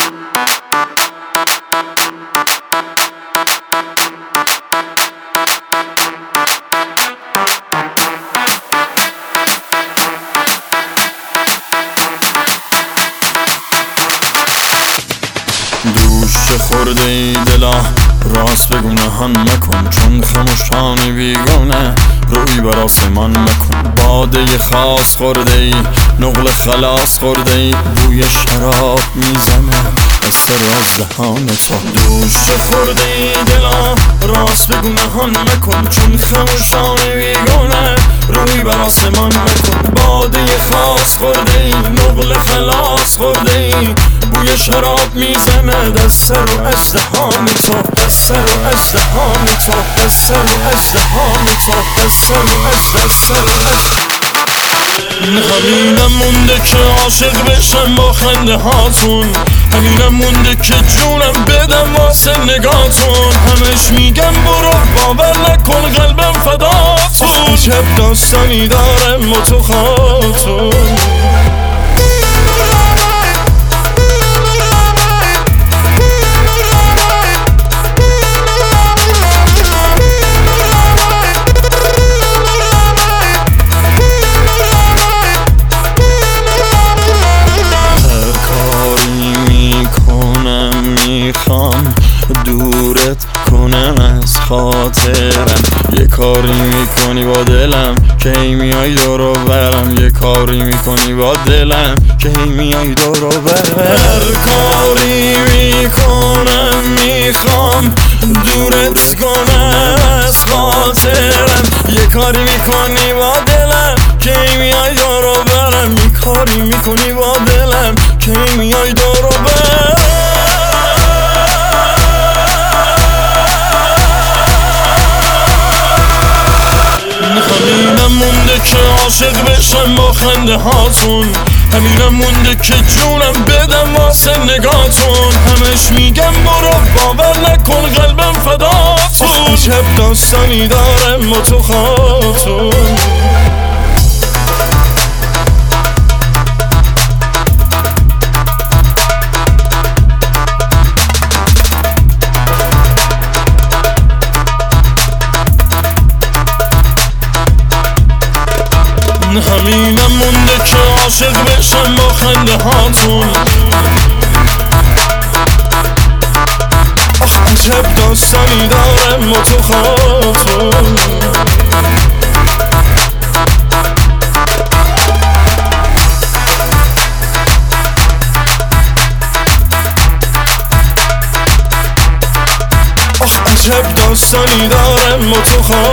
دوش خورده ای دلا راست بگو نهان مکن، چون خموشانی بیگانه روی بر آسمان مکن. باده خاص خورده ای نقل خلاص خورده ای، بوی شراب میزنه از سر از دهان تو. دوش خورده ای دلا راست بگو نهان مکن، چون خموشانی بیگانه روی بر آسمان مکن. باده خاص خورده ای نقل خلاص خورده ای، بوی شراب میزنه دست سر و ازدهان تو، دست سر و ازدهان تو، دست سر و ازدهان تو، دست سر و همینم مونده که عاشق بشم با خنده هاتون، همینم مونده که جونم بدم واسه نگاتون. همش میگم برو باور نکن قلبم فداتون، عجب داستانی دارم با تو خاتون. میخوام دورت کنم از خاطرم، یه کاری میکنی با دلم که هی میای دورو برم، یه کاری میکنی با دلم که هی میای دورو برم. هر کاری میکنم میخوام دورت کنم از خاطرم، یه کاری میکنی با دلم که هی میای دورو برم، یه کاری میکنی با دلم که هی میای دورو برم. همینم مونده که عاشق بشم با خنده هاتون، همینم مونده که جونم بدم واسه نگاتون. همش میگم برو باور نکن قلبم فداتون، عجب داستانی دارم با تو خاتون. همینم مونده که عاشق بشم با خنده هاتون، آخ عجب داستانی دارم با تو خاتون. آخ عجب داستانی دارم با تو خاتون.